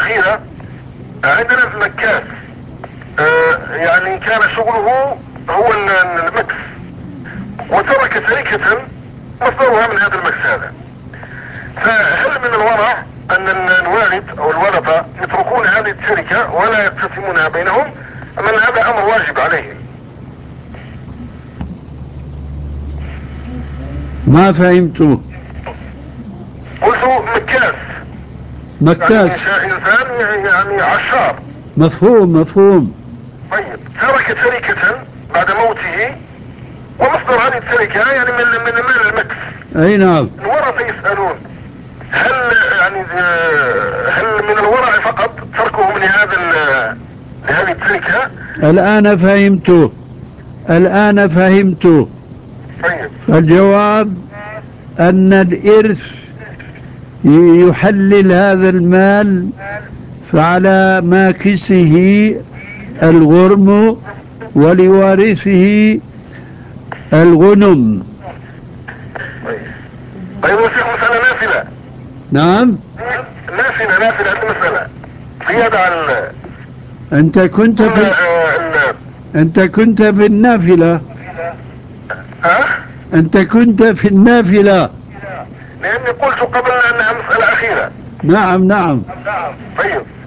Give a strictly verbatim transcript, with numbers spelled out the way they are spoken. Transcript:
الأخيرة عندنا مكاس، آه يعني كان شغله هو المكس، وترك شركة مصدرها من هذا المكس هذا. فهل من الورع ان الوالد او الورثة يتركون هذه الشركة ولا يقسمونها بينهم، ام ان هذا امر واجب عليهم؟ ما فهمته. قلت مكاس، مكاس، يعني انسان يعني عشار. مفهوم مفهوم. طيب ترك شركة بعد موته، ومصدر هذه الشركة يعني من من مال المكس. اي نعم. الورثة يسألون هل يعني هل من الورع فقط تركهم لهذا لهذه الشركة؟ الآن فهمته، الآن فهمته. طيب. الجواب أن الإرث يحلل هذا المال فعلى ماكسه الغرم ولوارثه الغنم. طيب طيب وشيخ مسألة نافلة. نعم. نافلة نافلة هذه مسألة زيادة عن أنت كنت في ال... أنت كنت في النافلة. ها؟ أنت كنت في النافلة. لأني قلت قبل أنها مسألة أخيرة. نعم نعم. طيب